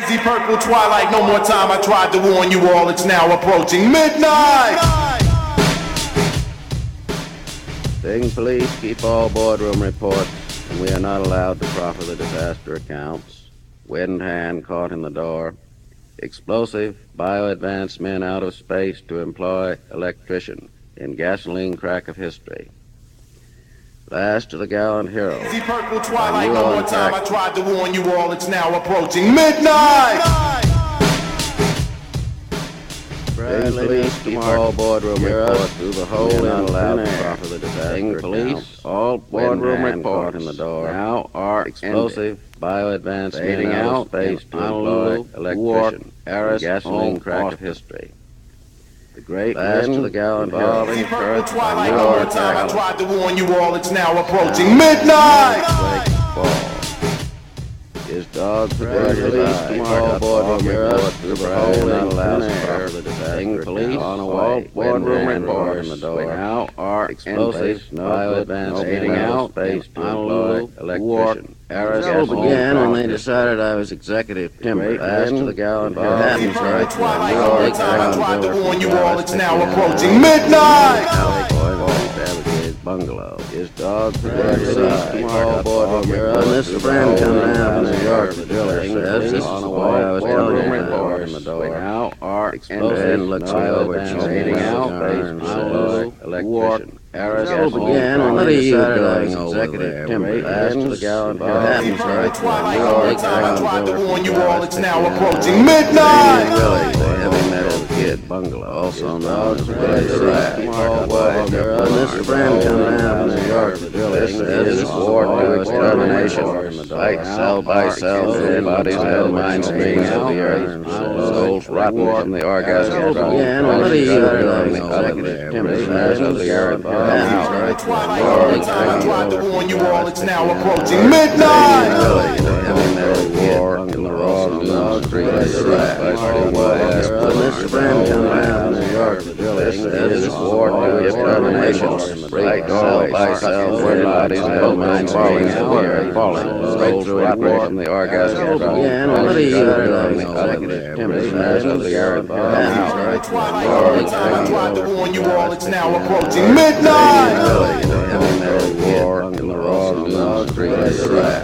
Deep purple twilight, no more time. I tried to warn you all, it's now approaching midnight. Sting police keep all boardroom reports, and we are not allowed to proffer the disaster accounts. Wind hand caught in the door. Explosive, bio-advanced men out of space to employ electrician in gasoline crack of history. Last of the gallant hero. Deep purple twilight, no more time. I tried to warn you all, it's now approaching midnight. Police keep all boardroom reports through the hole in the proffer the disaster police, all boardroom report in the door. Now are explosive, bio-advanced men out of space to employ electrician, gasoline crack of history. The great last of the gallant involving Perth twilight, no more time. I tried to warn you all, it's now approaching midnight. His dog police keep all boardroom reports through the hole in the air. Sting police on a wall, boardroom report in the door. Now are explosive, bio-advanced men out space to employ electrician. Arizona began when they decided I was executive timber. Last of the gallant happens right twilight, no more time. I tried to warn you all, it's now approaching midnight. Bungalow. His dog all boardroom report. When this friend come down from New York, the driller says this is the way I was telling him in the door. Now are explosive, looks over, she's eating out, electrician. Arizona began when they decided I was executive timber. Last of the gallant happens right twilight, no more time. I tried to warn you all, it's now approaching midnight. The heavy metal kid bungalow, also known as the Rat. When this friend come down from New York, the driller says this war to extermination. Fight cell by cell, dead bodies held mine springs of the earth. Souls rotten from the orgasm. Began when they decided I was executive timber. Last of the Arab twilight, no more time. I tried to warn you all, it's now approaching midnight. Heavy metal war in the raw street of the Rat. When this friend come down from New York, the driller says this war to extermination. Fight cell by cell, dead bodies held mine springs of the earth. Souls rotten from the orgasm. Began when they decided I was executive timber. Last of the Arab twilight, no more time. I tried to warn you all, it's now approaching midnight. Heavy metal war in the raw street of the Rat.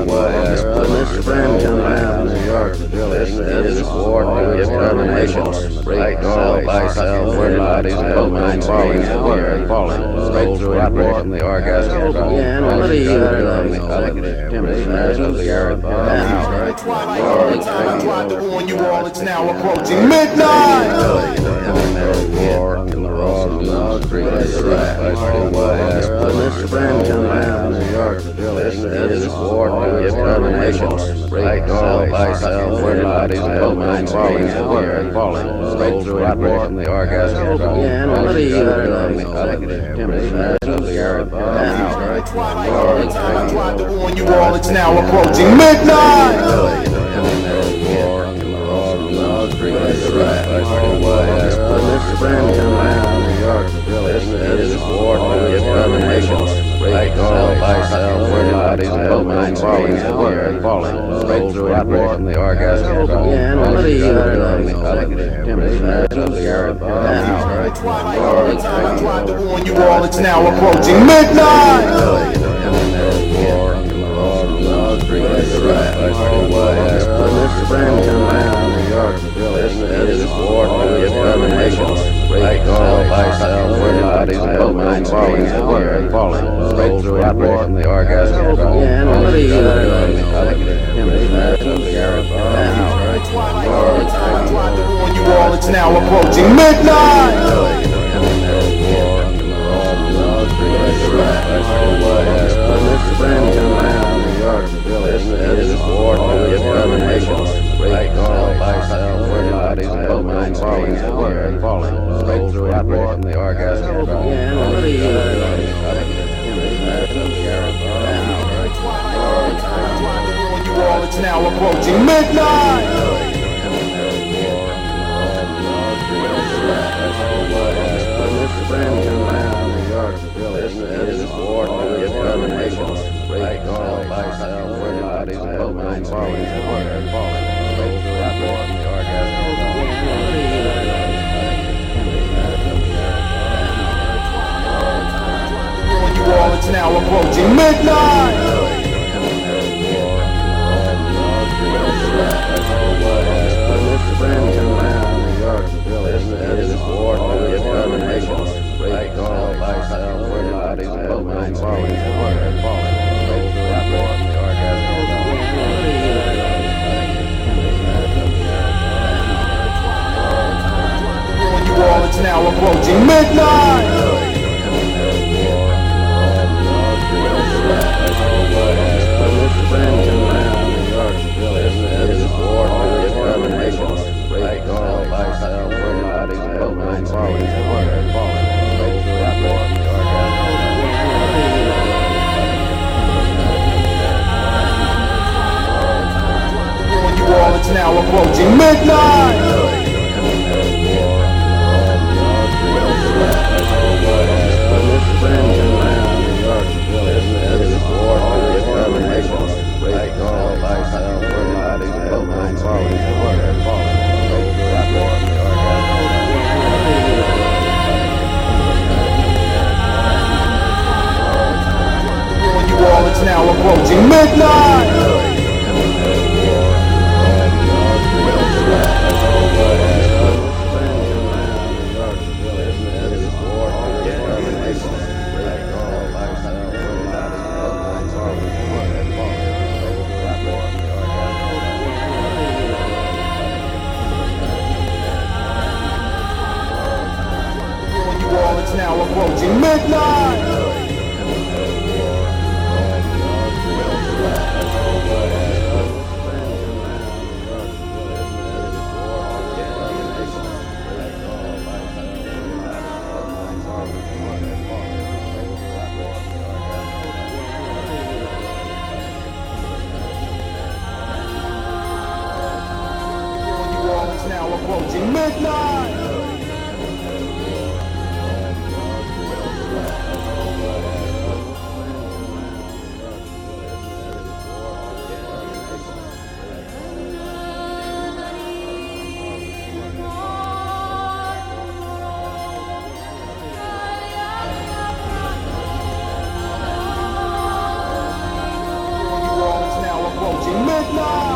When this friend come down from New York, the driller says this war to extermination. Fight cell by cell, dead bodies held mine springs of the earth. Souls rotten from the orgasm. Began when they decided I was executive timber. Last of the Arab twilight, no more time. I tried to warn you all, it's now approaching midnight. Heavy metal war in the raw street of the Rat. When this friend come down from New York, the driller says this war to extermination. Fight cell by cell, dead bodies held mine springs of the earth. Souls rotten from the orgasm. Began when they decided I was executive timber. Last of the Arab twilight, no more time. I tried to warn you all, it's now approaching midnight. Heavy metal war in the raw street of the Rat. When this friend come down from New York, the driller says this war to extermination. Fight cell by cell, dead bodies held mine springs of the earth. Souls rotten from the orgasm. Began when they decided I was executive timber. Last of the Arab twilight, no more time. I tried to warn you all, it's now approaching midnight. Heavy metal war in the raw street of the Rat. When this friend come down from New York, the driller says this war to extermination. Fight cell by cell, dead bodies held mine springs of the earth. Souls rotten from the orgasm. Began when they decided I was executive timber. Last of the Arab twilight, no more time. I tried to warn you all, it's now approaching midnight. Heavy metal war in the raw street of the Rat. When this friend come down from New York, the driller says this war to extermination. Fight cell by cell, dead bodies held mine springs of the earth. Souls rotten from the orgasm. Began when they decided I was executive timber. Last of the Arab all, it's now approaching midnight. Heavy metal war in the raw street of the Rat. When this friend come down from New York, the driller says this war to extermination. Fight cell by cell, dead bodies held mine springs of the earth. You all, it's now approaching midnight. You all, it's now approaching midnight. You all, it's now approaching midnight. You all, it's now approaching midnight. You all, it's now approaching midnight. You all, it's now approaching midnight. You all, it's now approaching midnight.